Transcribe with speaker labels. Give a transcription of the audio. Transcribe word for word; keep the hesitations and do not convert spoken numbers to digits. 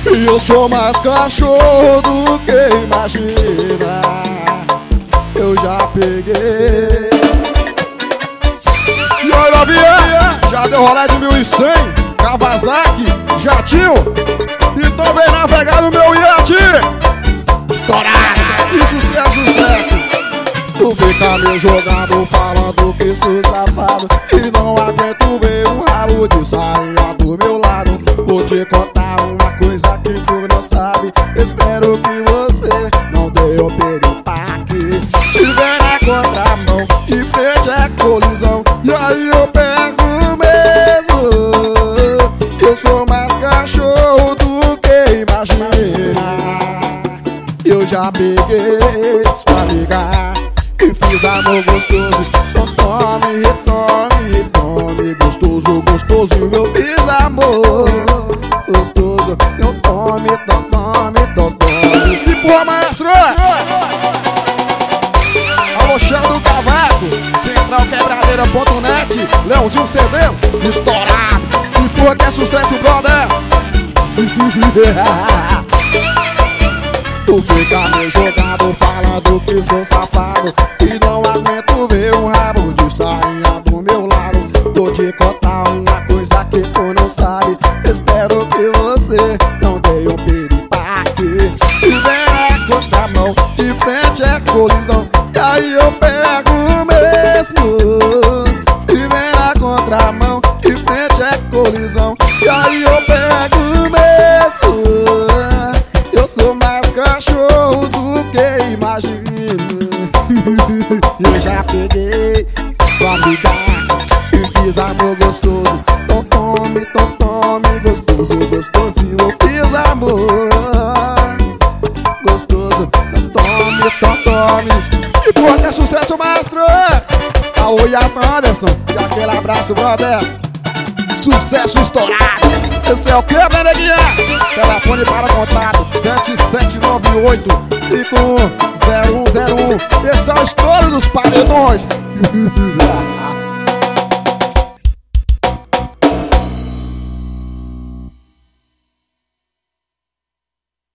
Speaker 1: E eu sou mais cachorro do que imagina. Eu já peguei. E aí, novinha, já deu rolê de mil e cem, Kawasaki, jatinho. E tô bem navegar no meu iate. Estourada, e sucesso, sucesso. Tu fica me jogando, falando que sou safado, e não aguento ver um ralo de saia do meu lado. Vou te contar uma coisa que tu não sabe. Espero que você não dê um piripaque. Se vier na contramão, de frente é colisão, e aí eu pego mesmo. Eu sou mais cachorro do que imagina. Eu já peguei sua amiga e fiz amor gostoso. Então tome, retome, tome, gostoso, gostoso. Eu fiz amor gostoso. Eu tome, então tome, então tome. E porra, maestro! Alô, chão do cavaco, central quebradeira ponto net, Leozinho C Ds, estourado. E porra, que é sucesso, brother! Tu fica me jogando, falando que sou safado, e não aguento ver um rabo de sainha do meu lado. Vou te contar uma coisa que tu não sabe. Espero que você não dê um piripaque. Se vier a contramão, de frente é colisão, e aí eu pego mesmo. Se vier a contramão, de frente é colisão, e aí eu pego mesmo. Eu sou mais cachorro do que imagino. Eu já peguei sua amiga e fiz amor gostoso. Tom tome, tom tome, gostoso, gostoso. Eu fiz amor gostoso. Tom tome, tom tome. E porra, que é sucesso, maestro! Alô, Yatan Anderson, e aquele abraço, brother. Sucesso estourado. Esse é o que, Beneguinha? Telefone para contato sete sete nove oito cinco um zero um zero um. Esse é o estouro dos paredões.